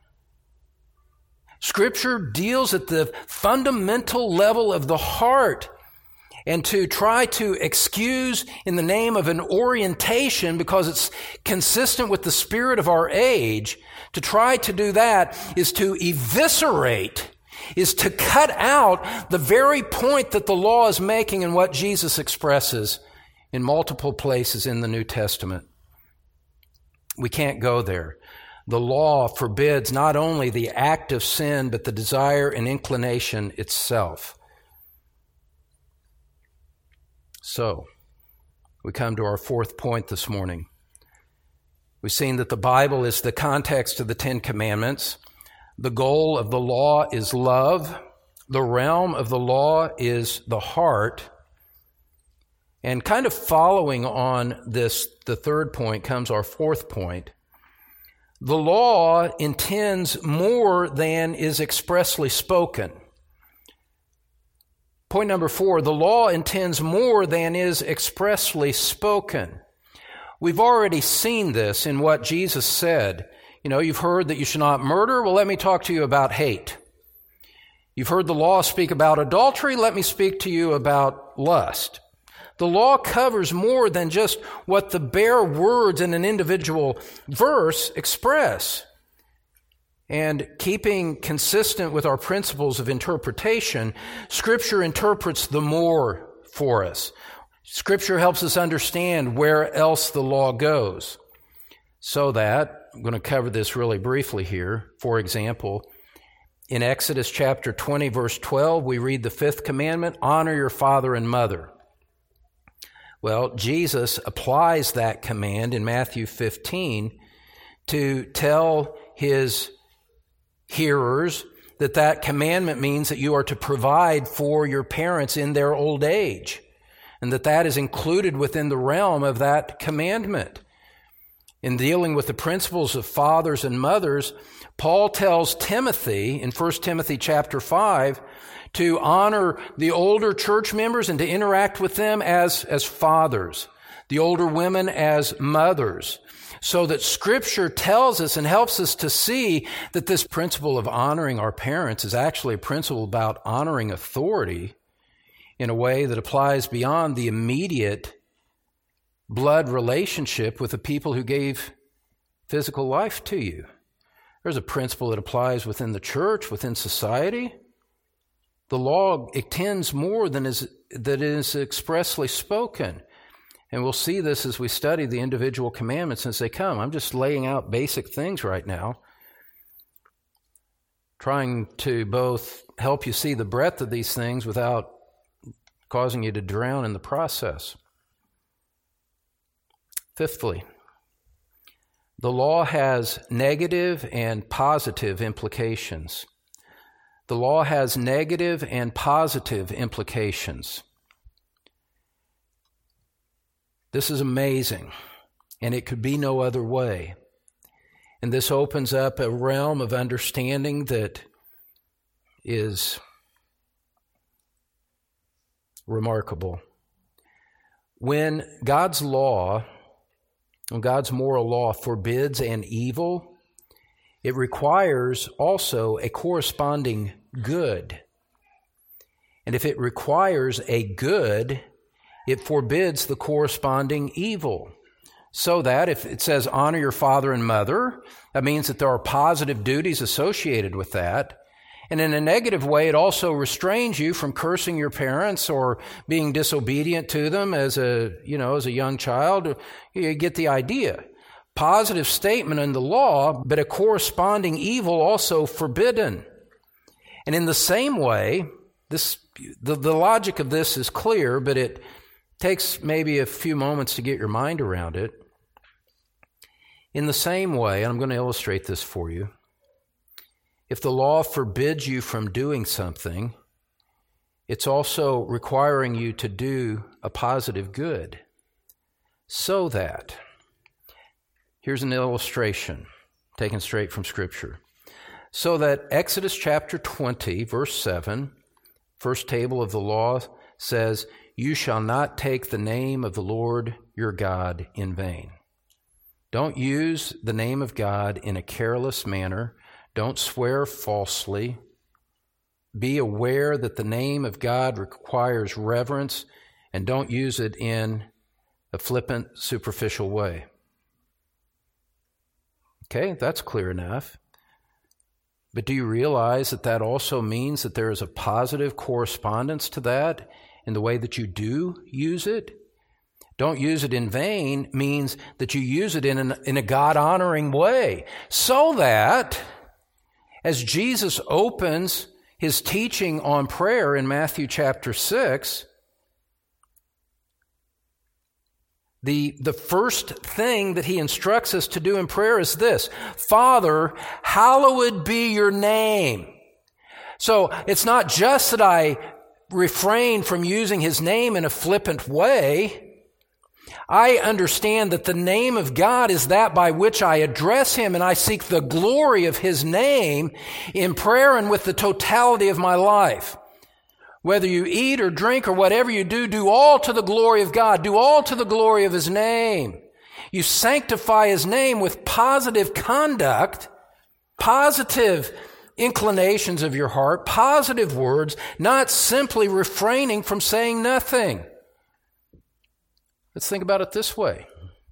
Scripture deals at the fundamental level of the heart. And to try to excuse in the name of an orientation because it's consistent with the spirit of our age, to try to do that is to eviscerate, is to cut out the very point that the law is making and what Jesus expresses in multiple places in the New Testament. We can't go there. The law forbids not only the act of sin, but the desire and inclination itself. So, we come to our fourth point this morning. We've seen that the Bible is the context of the Ten Commandments. The goal of the law is love. The realm of the law is the heart. And kind of following on this, the third point comes our fourth point. The law intends more than is expressly spoken. Point number four, the law intends more than is expressly spoken. We've already seen this in what Jesus said. You know, you've heard that you should not murder. Well, let me talk to you about hate. You've heard the law speak about adultery. Let me speak to you about lust. The law covers more than just what the bare words in an individual verse express. And keeping consistent with our principles of interpretation, Scripture interprets the more for us. Scripture helps us understand where else the law goes. So that, I'm going to cover this really briefly here. For example, in Exodus chapter twenty, verse twelve, we read the fifth commandment, honor your father and mother. Well, Jesus applies that command in Matthew fifteen to tell his hearers that that commandment means that you are to provide for your parents in their old age, and that that is included within the realm of that commandment. In dealing with the principles of fathers and mothers, Paul tells Timothy in First Timothy chapter five to honor the older church members and to interact with them as, as fathers, the older women as mothers, so that Scripture tells us and helps us to see that this principle of honoring our parents is actually a principle about honoring authority in a way that applies beyond the immediate blood relationship with the people who gave physical life to you. There's a principle that applies within the church, within society. The law intends more than is, that is expressly spoken. And we'll see this as we study the individual commandments as they come. I'm just laying out basic things right now, trying to both help you see the breadth of these things without causing you to drown in the process. Fifthly, the law has negative and positive implications. The law has negative and positive implications. This is amazing, and it could be no other way. And this opens up a realm of understanding that is remarkable. When God's law, when God's moral law forbids an evil, it requires also a corresponding good. And if it requires a good, it forbids the corresponding evil. So that if it says honor your father and mother, that means that there are positive duties associated with that. And in a negative way, it also restrains you from cursing your parents or being disobedient to them as a, you know, as a young child. You get the idea. Positive statement in the law, but a corresponding evil also forbidden. And in the same way, this the, the logic of this is clear, but it takes maybe a few moments to get your mind around it. In the same way, and I'm going to illustrate this for you, if the law forbids you from doing something, it's also requiring you to do a positive good. So that, Here's an illustration taken straight from Scripture. So that Exodus chapter twenty, verse seven, first table of the law says, "You shall not take the name of the Lord your God in vain." Don't use the name of God in a careless manner. Don't swear falsely. Be aware that the name of God requires reverence, and don't use it in a flippant, superficial way. Okay, that's clear enough. But do you realize that that also means that there is a positive correspondence to that in the way that you do use it? Don't use it in vain means that you use it in, an, in a God-honoring way, so that as Jesus opens his teaching on prayer in Matthew chapter six, the, the first thing that he instructs us to do in prayer is this: Father, hallowed be your name. So it's not just that I refrain from using his name in a flippant way. I understand that the name of God is that by which I address him, and I seek the glory of his name in prayer and with the totality of my life. Whether you eat or drink or whatever you do, do all to the glory of God. Do all to the glory of his name. You sanctify his name with positive conduct, positive inclinations of your heart, positive words, not simply refraining from saying nothing. Let's think about it this way.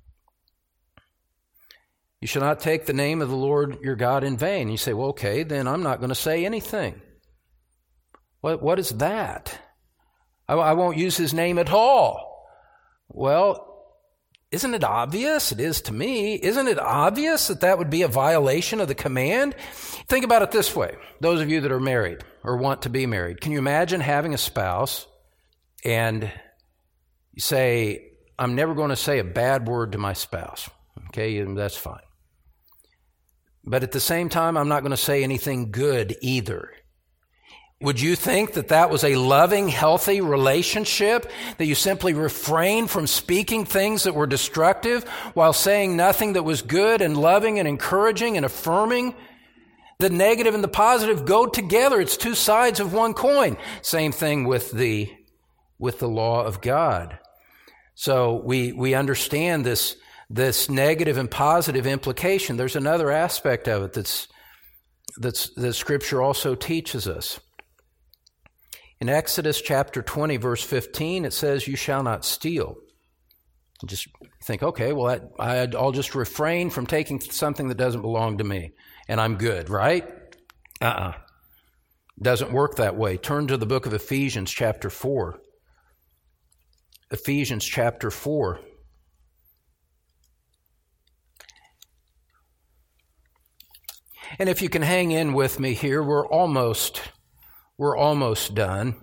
You shall not take the name of the Lord your God in vain. You say, well, okay, then I'm not going to say anything. What, what is that? I, I won't use his name at all. Well, isn't it obvious? It is to me. Isn't it obvious that that would be a violation of the command? Think about it this way. Those of you that are married or want to be married, can you imagine having a spouse and you say, I'm never going to say a bad word to my spouse. Okay, and that's fine. But at the same time, I'm not going to say anything good either. Would you think that that was a loving, healthy relationship, that you simply refrained from speaking things that were destructive while saying nothing that was good and loving and encouraging and affirming? The negative and the positive go together. It's two sides of one coin. Same thing with the, with the law of God. So we, we understand this, this negative and positive implication. There's another aspect of it that's, that's, that Scripture also teaches us. In Exodus chapter twenty, verse fifteen, it says, you shall not steal. You just think, okay, well, that, I, I'll just refrain from taking something that doesn't belong to me, and I'm good, right? Uh-uh. Doesn't work that way. Turn to the book of Ephesians chapter four. Ephesians chapter four. And if you can hang in with me here, we're almost, we're almost done.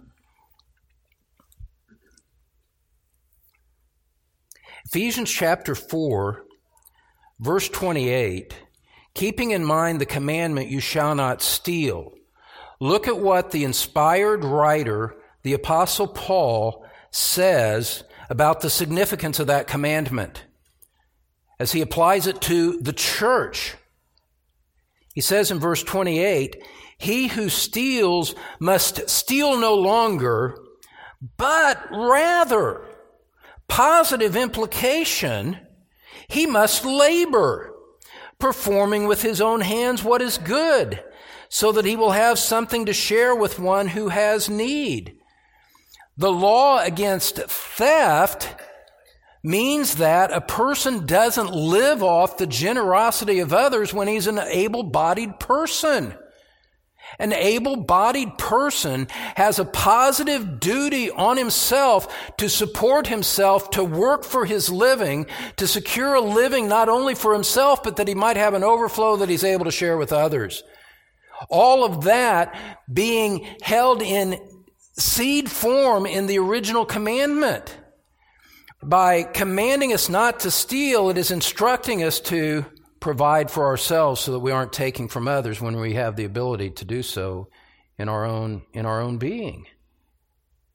Ephesians chapter four, verse twenty-eight, keeping in mind the commandment, you shall not steal. Look at what the inspired writer, the Apostle Paul, says about the significance of that commandment as he applies it to the church. He says in verse twenty-eight, he who steals must steal no longer, but rather, positive implication, he must labor, performing with his own hands what is good, so that he will have something to share with one who has need. The law against theft means that a person doesn't live off the generosity of others when he's an able-bodied person. An able-bodied person has a positive duty on himself to support himself, to work for his living, to secure a living not only for himself, but that he might have an overflow that he's able to share with others. All of that being held in seed form in the original commandment. By commanding us not to steal, it is instructing us to provide for ourselves so that we aren't taking from others when we have the ability to do so in our own, in our own being.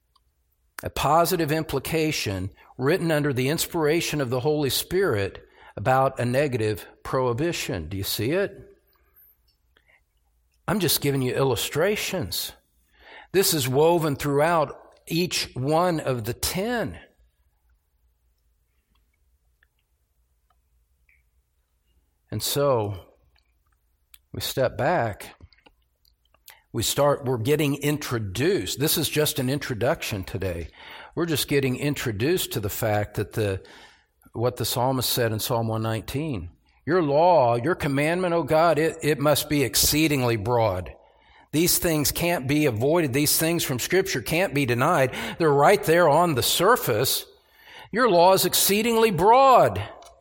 A positive implication written under the inspiration of the Holy Spirit about a negative prohibition. Do you see it? I'm just giving you illustrations. This is woven throughout each one of the ten. And so, we step back. We start, we're getting introduced. This is just an introduction today. We're just getting introduced to the fact that the what the psalmist said in Psalm one nineteen. Your law, your commandment, O God, it, it must be exceedingly broad. These things can't be avoided. These things from Scripture can't be denied. They're right there on the surface. Your law is exceedingly broad.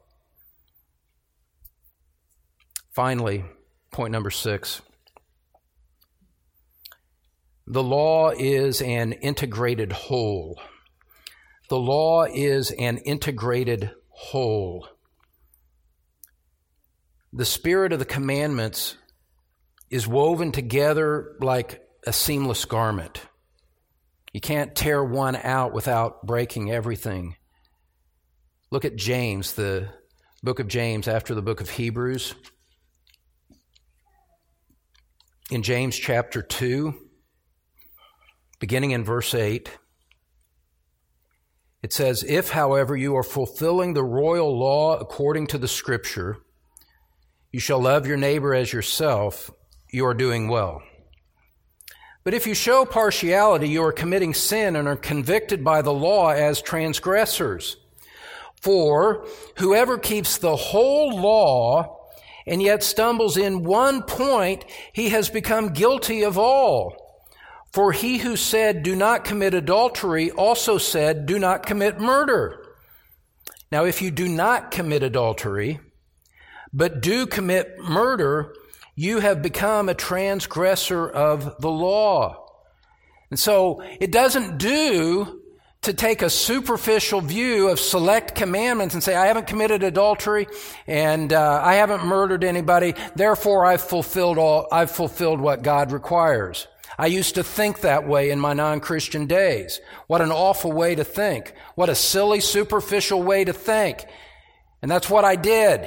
Finally, point number six. The law is an integrated whole. The law is an integrated whole. The spirit of the commandments is woven together like a seamless garment. You can't tear one out without breaking everything. Look at James, the book of James after the book of Hebrews. In James chapter two, beginning in verse eight, it says, "If, however, you are fulfilling the royal law according to the Scripture, you shall love your neighbor as yourself, you are doing well. But if you show partiality, you are committing sin and are convicted by the law as transgressors. For whoever keeps the whole law and yet stumbles in one point, he has become guilty of all. For he who said, 'Do not commit adultery,' also said, 'Do not commit murder.' Now, if you do not commit adultery, but do commit murder, you have become a transgressor of the law." And so it doesn't do to take a superficial view of select commandments and say, I haven't committed adultery and uh, I haven't murdered anybody, therefore I've fulfilled all, I've fulfilled what God requires. I used to think that way in my non-Christian days. What an awful way to think. What a silly, superficial way to think. And that's what I did.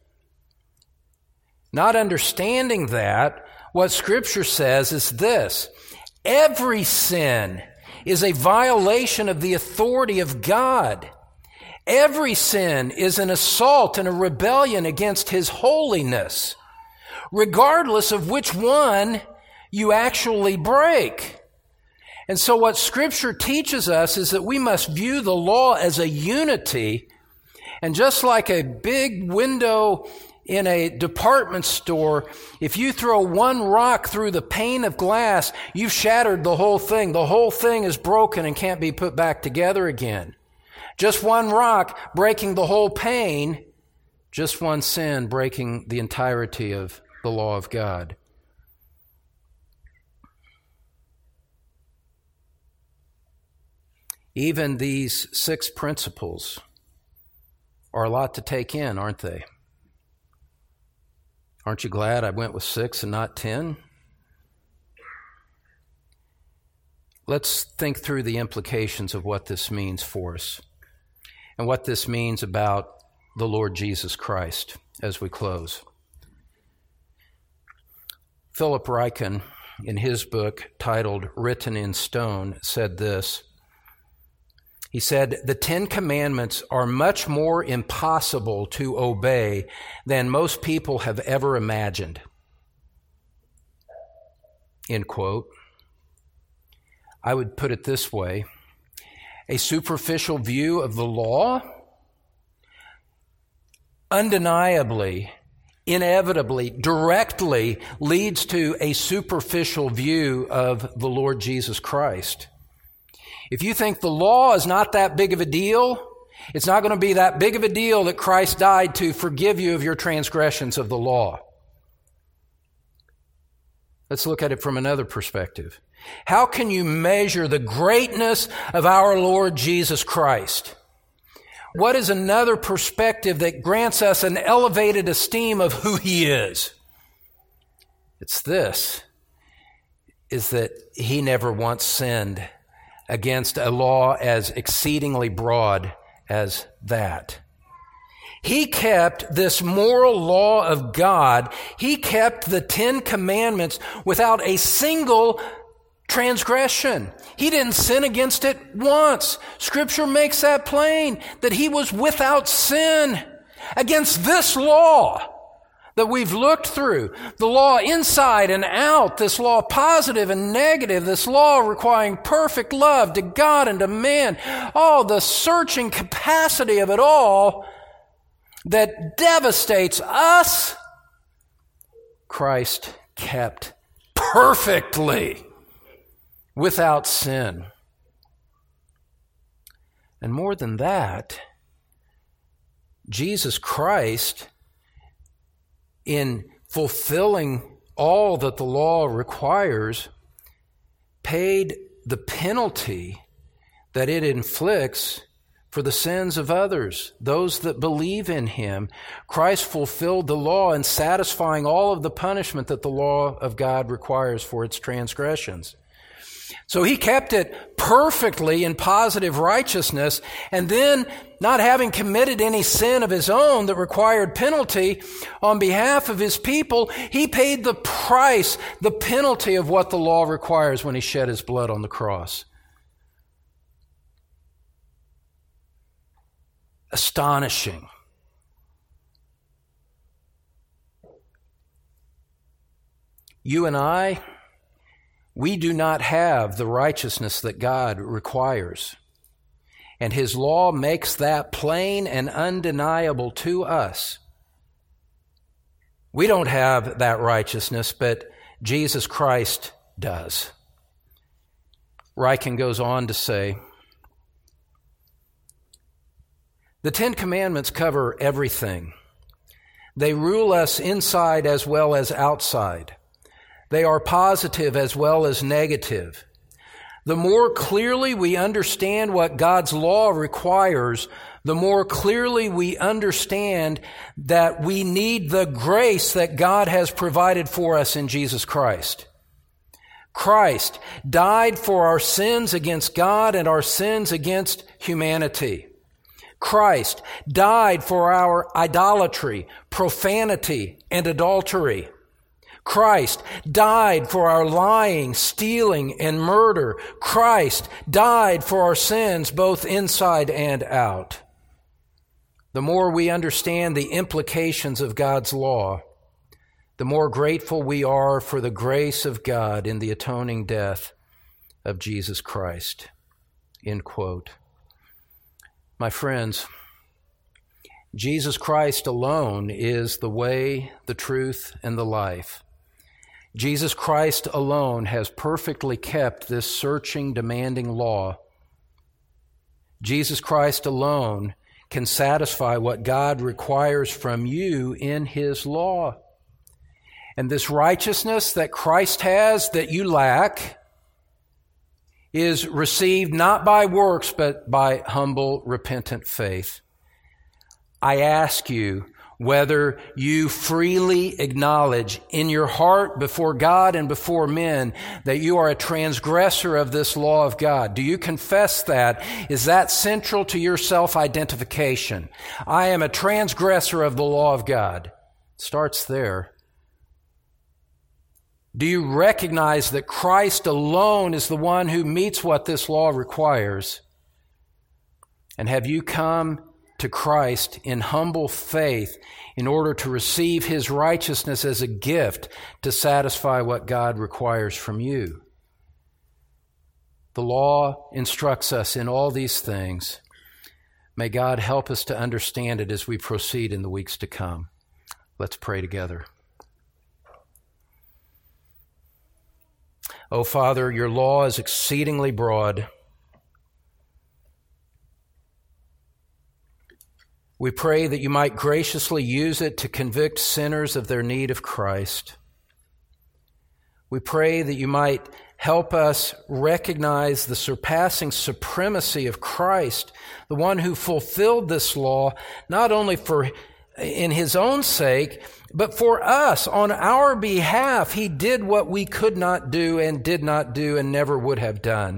Not understanding that, what Scripture says is this: every sin is a violation of the authority of God. Every sin is an assault and a rebellion against His holiness, regardless of which one you actually break. And so what Scripture teaches us is that we must view the law as a unity, and just like a big window in a department store, if you throw one rock through the pane of glass, you've shattered the whole thing. The whole thing is broken and can't be put back together again. Just one rock breaking the whole pane, just one sin breaking the entirety of the law of God. Even these six principles are a lot to take in, aren't they? Aren't you glad I went with six and not ten? Let's think through the implications of what this means for us and what this means about the Lord Jesus Christ as we close. Philip Ryken, in his book titled Written in Stone, said this. He said, "The Ten Commandments are much more impossible to obey than most people have ever imagined." End quote. I would put it this way: a superficial view of the law undeniably, inevitably, directly leads to a superficial view of the Lord Jesus Christ. If you think the law is not that big of a deal, it's not going to be that big of a deal that Christ died to forgive you of your transgressions of the law. Let's look at it from another perspective. How can you measure the greatness of our Lord Jesus Christ? What is another perspective that grants us an elevated esteem of who He is? It's this, is that He never once sinned against a law as exceedingly broad as that. He kept this moral law of God. He kept the Ten Commandments without a single transgression. He didn't sin against it once. Scripture makes that plain, that he was without sin against this law that we've looked through. The law inside and out, this law positive and negative, this law requiring perfect love to God and to man. Oh, the searching capacity of it all that devastates us, Christ kept perfectly without sin. And more than that, Jesus Christ, in fulfilling all that the law requires, paid the penalty that it inflicts for the sins of others, those that believe in him. Christ fulfilled the law in satisfying all of the punishment that the law of God requires for its transgressions. So he kept it perfectly in positive righteousness, and then, not having committed any sin of his own that required penalty on behalf of his people, he paid the price, the penalty of what the law requires when he shed his blood on the cross. Astonishing. You and I, we do not have the righteousness that God requires. And his law makes that plain and undeniable to us. We don't have that righteousness, but Jesus Christ does. Ryken goes on to say, the Ten Commandments cover everything. They rule us inside as well as outside. They are positive as well as negative. The more clearly we understand what God's law requires, the more clearly we understand that we need the grace that God has provided for us in Jesus Christ. Christ died for our sins against God and our sins against humanity. Christ died for our idolatry, profanity, and adultery. Christ died for our lying, stealing, and murder. Christ died for our sins both inside and out. The more we understand the implications of God's law, the more grateful we are for the grace of God in the atoning death of Jesus Christ. End quote. My friends, Jesus Christ alone is the way, the truth, and the life. Jesus Christ alone has perfectly kept this searching, demanding law. Jesus Christ alone can satisfy what God requires from you in his law. And this righteousness that Christ has that you lack is received not by works, but by humble, repentant faith. I ask you whether you freely acknowledge in your heart before God and before men that you are a transgressor of this law of God. Do you confess that? Is that central to your self-identification? I am a transgressor of the law of God. It starts there. Do you recognize that Christ alone is the one who meets what this law requires? And have you come to Christ in humble faith in order to receive his righteousness as a gift to satisfy what God requires from you? The law instructs us in all these things. May God help us to understand it as we proceed in the weeks to come. Let's pray together. Oh, Father, your law is exceedingly broad. We pray that you might graciously use it to convict sinners of their need of Christ. We pray that you might help us recognize the surpassing supremacy of Christ, the one who fulfilled this law, not only for in his own sake, but for us, on our behalf. He did what we could not do and did not do and never would have done.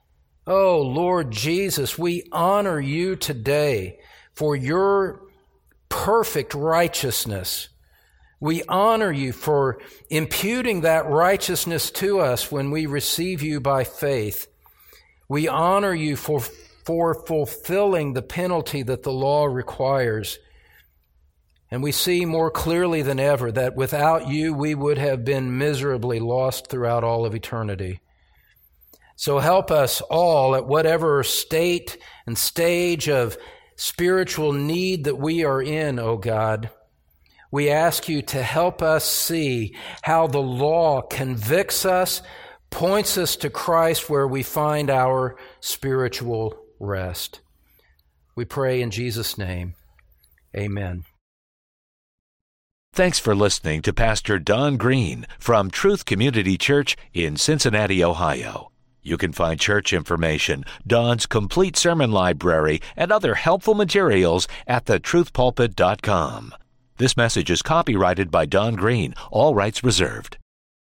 Oh, Lord Jesus, we honor you today for your perfect righteousness. We honor you for imputing that righteousness to us when we receive you by faith. We honor you for, for fulfilling the penalty that the law requires. And we see more clearly than ever that without you, we would have been miserably lost throughout all of eternity. So help us all at whatever state and stage of spiritual need that we are in, O God. We ask you to help us see how the law convicts us, points us to Christ where we find our spiritual rest. We pray in Jesus' name. Amen. Thanks for listening to Pastor Don Green from Truth Community Church in Cincinnati, Ohio. You can find church information, Don's complete sermon library, and other helpful materials at the truth pulpit dot com. This message is copyrighted by Don Green, all rights reserved.